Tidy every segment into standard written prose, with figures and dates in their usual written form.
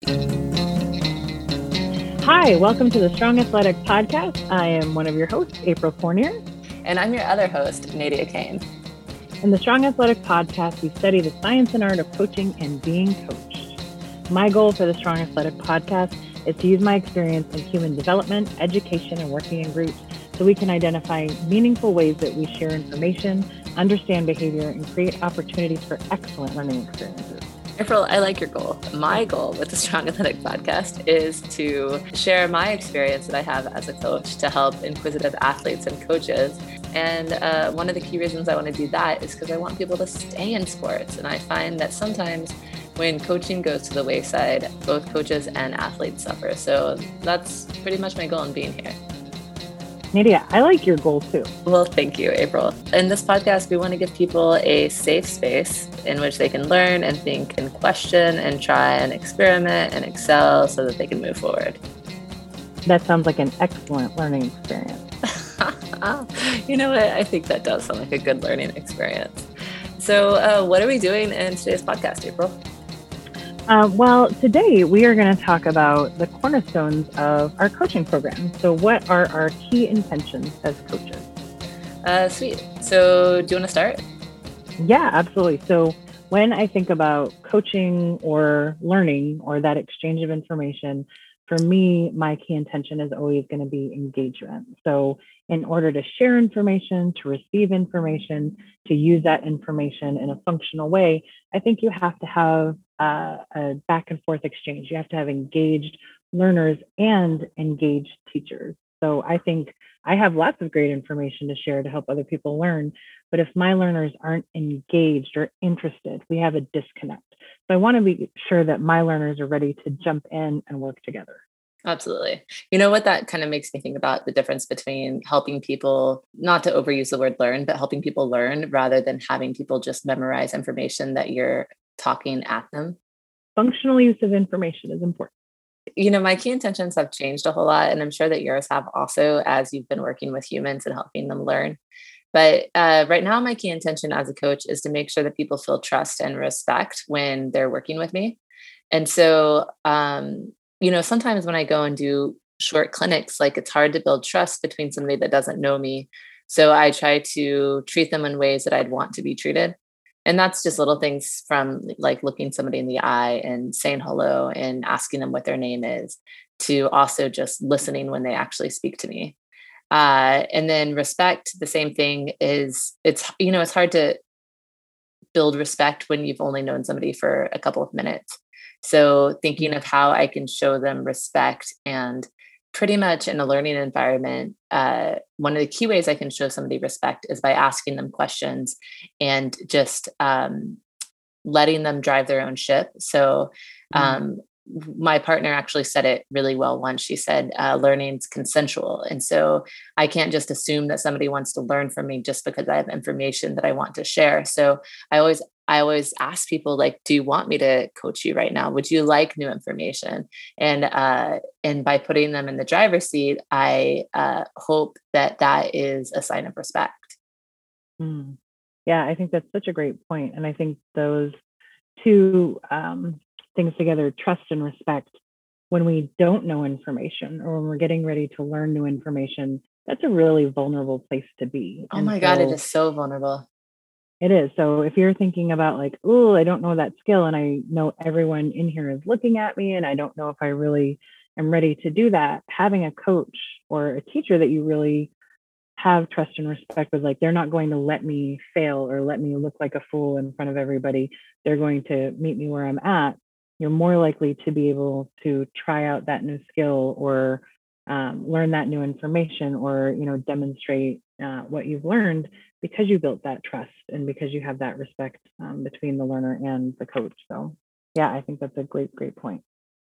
Hi, welcome to the Strong Athletic Podcast. I am one of your hosts, April Fournier. And I'm your other host, Nadia Kane. In the Strong Athletic Podcast, we study the science and art of coaching and being coached. My goal for the Strong Athletic Podcast is to use my experience in human development, education, and working in groups so we can identify meaningful ways that we share information, understand behavior, and create opportunities for excellent learning experiences. April, I like your goal. My goal with the Strong Athletic Podcast is to share my experience that I have as a coach to help inquisitive athletes and coaches. And one of the key reasons I want to do that is because I want people to stay in sports. And I find that sometimes when coaching goes to the wayside, both coaches and athletes suffer. So that's pretty much my goal in being here. Nadia, I like your goal too. Well, thank you, April. In this podcast, we want to give people a safe space in which they can learn and think and question and try and experiment and excel so that they can move forward. That sounds like an excellent learning experience. You know what? I think that does sound like a good learning experience. So what are we doing in today's podcast, April? Well, today we are going to talk about the cornerstones of our coaching program. So what are our key intentions as coaches? Sweet. So do you want to start? Yeah, absolutely. So when I think about coaching or learning or that exchange of information, for me, my key intention is always going to be engagement. So in order to share information, to receive information, to use that information in a functional way, I think you have to have a back and forth exchange. You have to have engaged learners and engaged teachers. So I think I have lots of great information to share to help other people learn. But if my learners aren't engaged or interested, we have a disconnect. So I want to be sure that my learners are ready to jump in and work together. Absolutely. You know what that kind of makes me think about the difference between helping people, not to overuse the word learn, but helping people learn rather than having people just memorize information that you're talking at them. Functional use of information is important. You know, my key intentions have changed a whole lot, and I'm sure that yours have also as you've been working with humans and helping them learn. But right now, my key intention as a coach is to make sure that people feel trust and respect when they're working with me. And so, you know, sometimes when I go and do short clinics, like it's hard to build trust between somebody that doesn't know me. So I try to treat them in ways that I'd want to be treated. And that's just little things from like looking somebody in the eye and saying hello and asking them what their name is, to also just listening when they actually speak to me. And then respect, the same thing is you know, it's hard to build respect when you've only known somebody for a couple of minutes. So thinking of how I can show them respect, and pretty much in a learning environment, one of the key ways I can show somebody respect is by asking them questions and just letting them drive their own ship. So my partner actually said it really well once. She said, learning's consensual. And so I can't just assume that somebody wants to learn from me just because I have information that I want to share. So I always ask people, like, do you want me to coach you right now? Would you like new information? And by putting them in the driver's seat, I hope that that is a sign of respect. Mm. Yeah, I think that's such a great point. And I think those two things together, trust and respect, when we don't know information or when we're getting ready to learn new information, that's a really vulnerable place to be. Oh my God, it is so vulnerable. It is. So if you're thinking about like, oh, I don't know that skill and I know everyone in here is looking at me and I don't know if I really am ready to do that, having a coach or a teacher that you really have trust and respect with, like, they're not going to let me fail or let me look like a fool in front of everybody. They're going to meet me where I'm at. You're more likely to be able to try out that new skill or learn that new information, or demonstrate what you've learned, because you built that trust and because you have that respect between the learner and the coach. So yeah, I think that's a great point.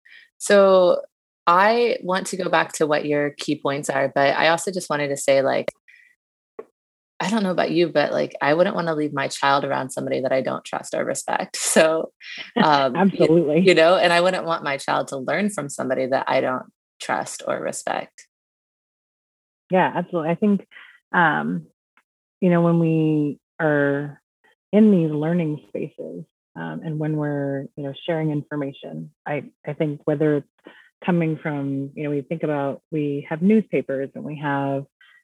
So I want to go back to what your key points are, but I also just wanted to say, like, I don't know about you, but like, I wouldn't want to leave my child around somebody that I don't trust or respect. So, Absolutely. And I wouldn't want my child to learn from somebody that I don't trust or respect. Yeah, absolutely. I think, when we are in these learning spaces, and when we're, sharing information. I think whether it's coming from, we think about, we have newspapers and we have,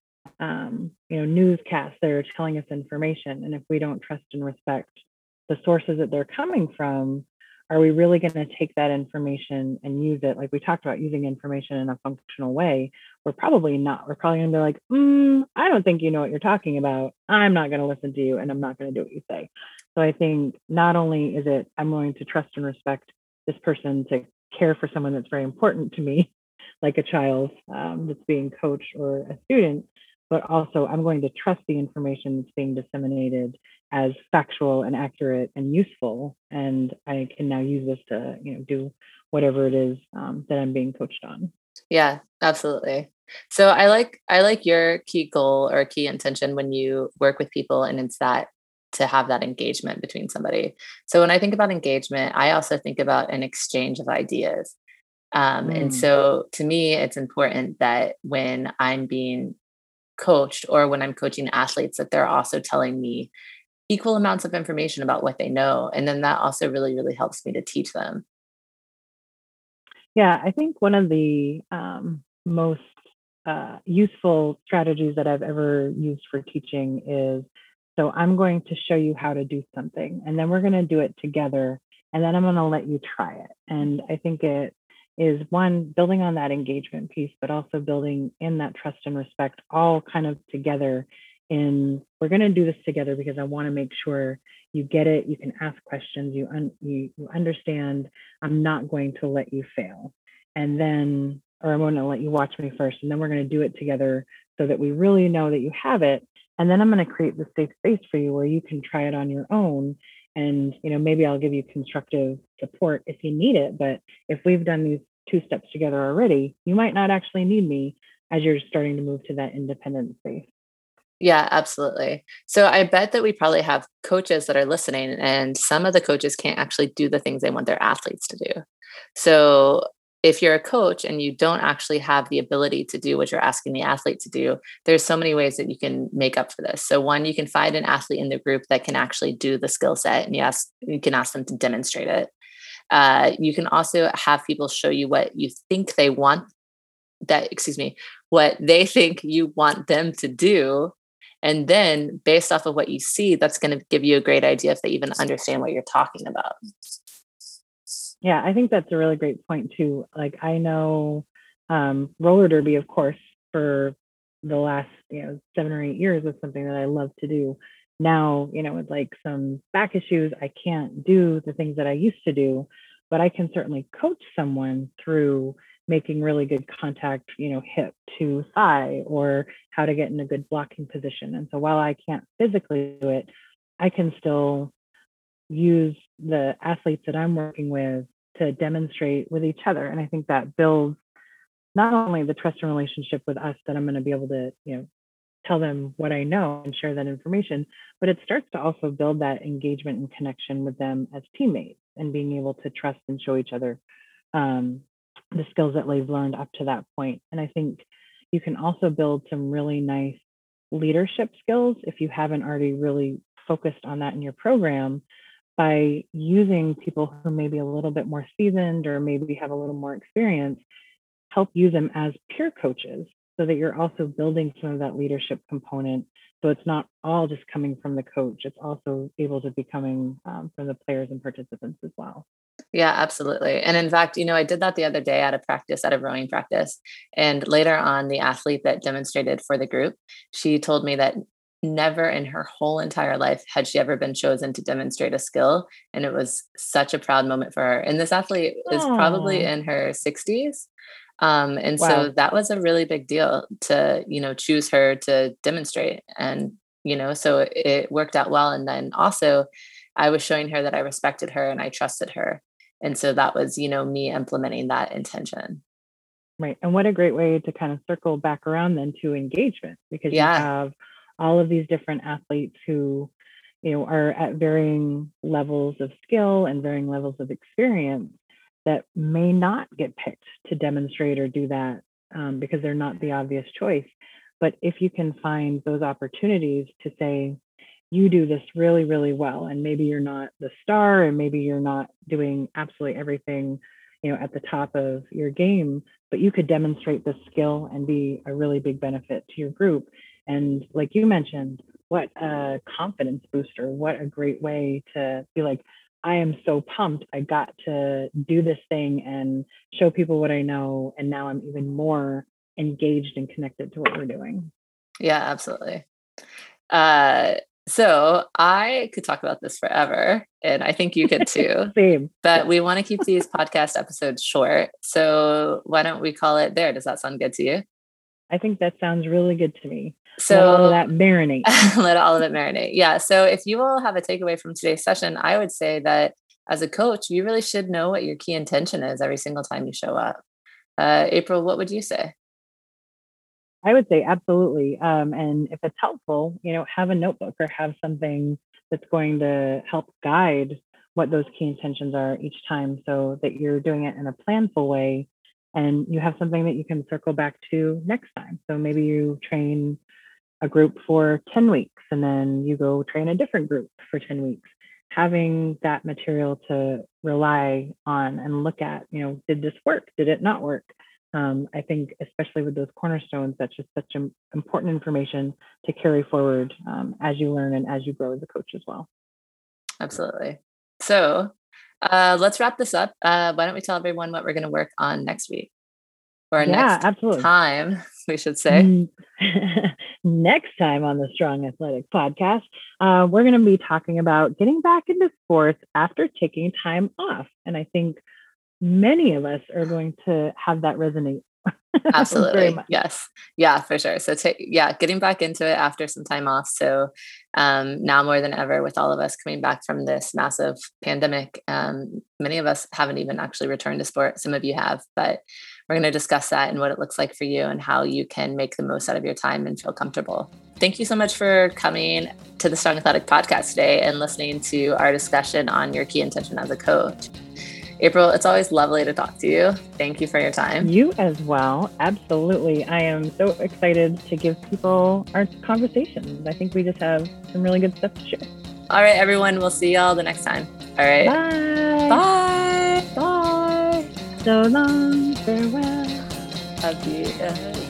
newscasts that are telling us information. And if we don't trust and respect the sources that they're coming from, are we really going to take that information and use it? Like we talked about, using information in a functional way. We're probably not. We're probably going to be like, I don't think you know what you're talking about. I'm not going to listen to you and I'm not going to do what you say. So I think not only is it, I'm going to trust and respect this person to care for someone that's very important to me, like a child that's being coached or a student, but also I'm going to trust the information that's being disseminated as factual and accurate and useful. And I can now use this to, do whatever it is that I'm being coached on. Yeah, absolutely. So I like your key goal or key intention when you work with people, and it's that to have that engagement between somebody. So when I think about engagement, I also think about an exchange of ideas. And Mm. so to me, it's important that when I'm being coached or when I'm coaching athletes, that they're also telling me equal amounts of information about what they know. And then that also really, really helps me to teach them. Yeah, I think one of the most useful strategies that I've ever used for teaching is, so I'm going to show you how to do something, and then we're going to do it together, and then I'm going to let you try it. And I think it is, one, building on that engagement piece, but also building in that trust and respect, all kind of together. In, we're going to do this together because I want to make sure you get it. You can ask questions. You understand. I'm not going to let you fail. And then, or I'm going to let you watch me first, and then we're going to do it together so that we really know that you have it. And then I'm going to create the safe space for you where you can try it on your own. And, maybe I'll give you constructive support if you need it. But if we've done these 2 steps together already, you might not actually need me as you're starting to move to that independent space. Yeah, absolutely. So I bet that we probably have coaches that are listening, and some of the coaches can't actually do the things they want their athletes to do. So if you're a coach and you don't actually have the ability to do what you're asking the athlete to do, there's so many ways that you can make up for this. So one, you can find an athlete in the group that can actually do the skill set, and you can ask them to demonstrate it. You can also have people show you what you think they want excuse me, what they think you want them to do. And then based off of what you see, that's going to give you a great idea if they even understand what you're talking about. Yeah, I think that's a really great point too. Like I know roller derby, of course, for the last 7 or 8 years was something that I love to do. Now, with like some back issues, I can't do the things that I used to do, but I can certainly coach someone through making really good contact, hip to thigh, or how to get in a good blocking position. And so while I can't physically do it, I can still use the athletes that I'm working with to demonstrate with each other. And I think that builds not only the trust and relationship with us, that I'm going to be able to, tell them what I know and share that information, but it starts to also build that engagement and connection with them as teammates, and being able to trust and show each other um, the skills that they've learned up to that point. And I think you can also build some really nice leadership skills if you haven't already really focused on that in your program, by using people who may be a little bit more seasoned or maybe have a little more experience, help use them as peer coaches so that you're also building some of that leadership component. So it's not all just coming from the coach, it's also able to be coming from the players and participants as well. Yeah, absolutely. And in fact, I did that the other day at a rowing practice. And later on, the athlete that demonstrated for the group, she told me that never in her whole entire life had she ever been chosen to demonstrate a skill. And it was such a proud moment for her. And this athlete is probably Oh, in her 60s. And so wow. that was a really big deal to, choose her to demonstrate. And, so it worked out well. And then also, I was showing her that I respected her and I trusted her. And so that was, me implementing that intention. Right. And what a great way to kind of circle back around then to engagement, because you Yeah. have all of these different athletes who, are at varying levels of skill and varying levels of experience, that may not get picked to demonstrate or do that because they're not the obvious choice. But if you can find those opportunities to say, you do this really, really well. And maybe you're not the star, and maybe you're not doing absolutely everything, at the top of your game, but you could demonstrate this skill and be a really big benefit to your group. And like you mentioned, what a confidence booster. What a great way to be like, I am so pumped. I got to do this thing and show people what I know. And now I'm even more engaged and connected to what we're doing. Yeah, absolutely. So I could talk about this forever, and I think you could too. Same. But we want to keep these podcast episodes short. So why don't we call it there? Does that sound good to you? I think that sounds really good to me. So let all of that marinate. Let all of it marinate. Yeah. So if you will have a takeaway from today's session, I would say that as a coach, you really should know what your key intention is every single time you show up. April, what would you say? I would say absolutely. And if it's helpful, have a notebook or have something that's going to help guide what those key intentions are each time, so that you're doing it in a planful way and you have something that you can circle back to next time. So maybe you train a group for 10 weeks and then you go train a different group for 10 weeks. Having that material to rely on and look at, did this work? Did it not work? I think especially with those cornerstones, that's just such important information to carry forward as you learn and as you grow as a coach as well. Absolutely. So let's wrap this up. Why don't we tell everyone what we're going to work on next week? Or next absolutely. time, we should say. Next time on the Strong Athletic Podcast, we're going to be talking about getting back into sports after taking time off. And I think many of us are going to have that resonate. Absolutely. Yes. Yeah, for sure. So getting back into it after some time off. So now more than ever, with all of us coming back from this massive pandemic, many of us haven't even actually returned to sport. Some of you have, but we're going to discuss that and what it looks like for you and how you can make the most out of your time and feel comfortable. Thank you so much for coming to the Strong Athletic Podcast today and listening to our discussion on your key intention as a coach. April, it's always lovely to talk to you. Thank you for your time. You as well. Absolutely. I am so excited to give people our conversations. I think we just have some really good stuff to share. All right, everyone. We'll see y'all the next time. All right. Bye. Bye. Bye. So long. Farewell. Happy